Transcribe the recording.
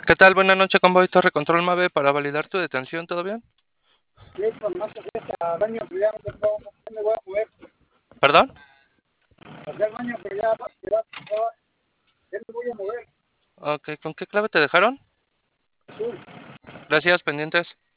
¿Qué tal? Buenas noches, Convoy Torre Control Mave para validar tu detención, ¿todo bien? Sí, pues más que al baño, pero ya no me voy a mover. ¿Perdón? Pasé al baño, pero ya me voy a mover. Ok, ¿con qué clave te dejaron? Azul. Gracias, pendientes.